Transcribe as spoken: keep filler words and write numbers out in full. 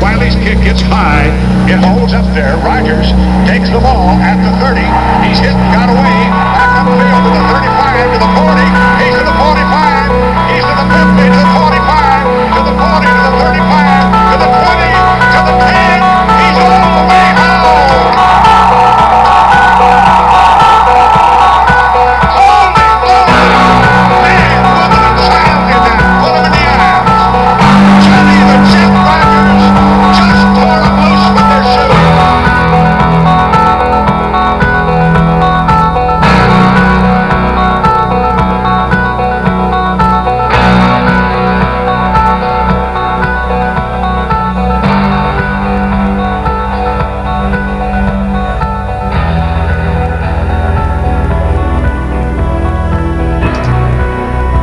Wiley's kick gets high. It holds up there. Rogers takes the ball at the thirty. He's hit, got away. Back upfield to the thirty-five, to the forty.